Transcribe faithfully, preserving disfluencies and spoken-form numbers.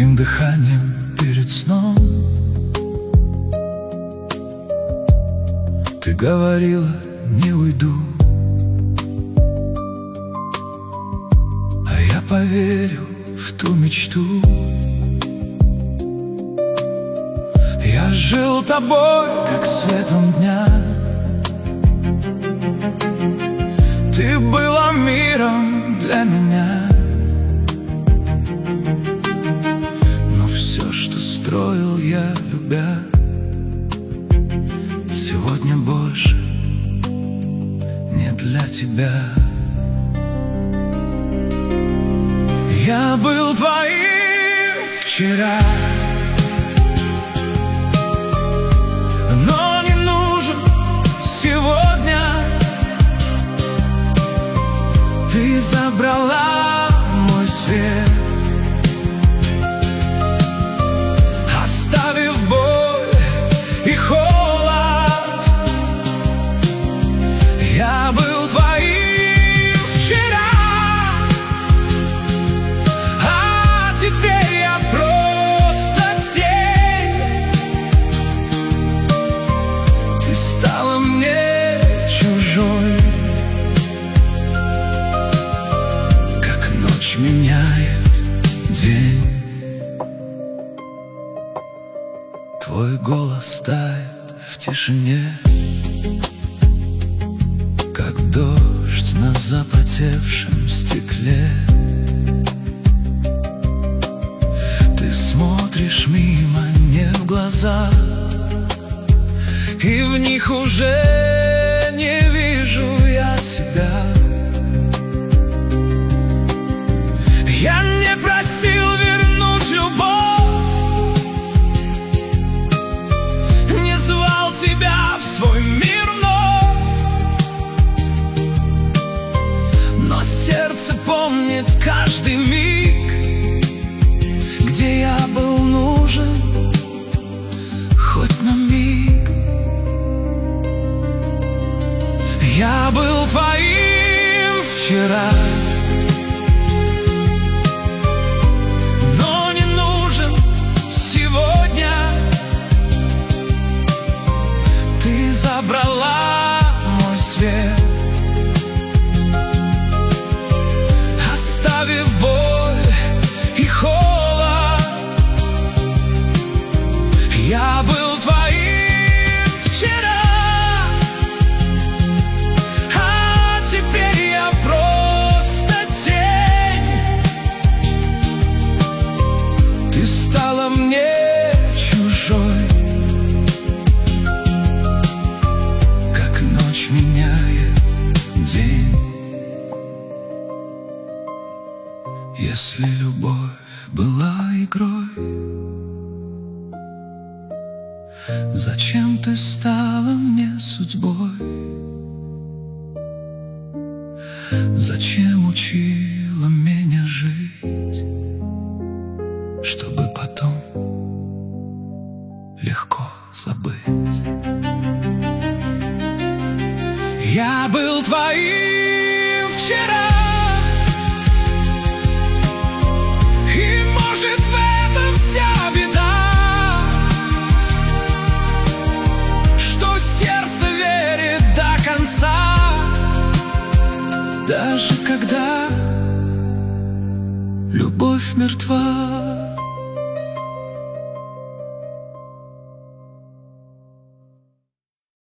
твоим дыханием перед сном. Ты говорила, не уйду, а я поверил в ту мечту. Я жил тобой, как светом дня. Ты была миром для меня. Но все, что строил я, любя, сегодня больше не для тебя. Я был твоим вчера, но не нужен сегодня. Ты забрала мой свет, оставив боль и холод. Я был твоим вчера, а теперь я просто тень. Ты стала мне чужой, как ночь меняет день. Твой голос тает в тишине, как дождь на запотевшем стекле. Ты смотришь мимо, не в глаза, и в них уже не вижу я себя. Я не просил вернуть любовь, не звал тебя в свой мир вновь, но сердце помнит каждый миг, где я был нужен хоть на миг. Я был твоим вчера, но не нужен сегодня. Ты забрала мой свет, оставив боль и холод. Я был твоим вчера, а теперь я просто тень. Ты стала мне чужой, как ночь меняет день. Если любовь была игрой, зачем ты стала мне судьбой? Зачем учила меня жить, чтобы потом легко забыть? Я был твоим вчера, и может в этом вся беда, что сердце верит до конца, даже когда любовь мертва.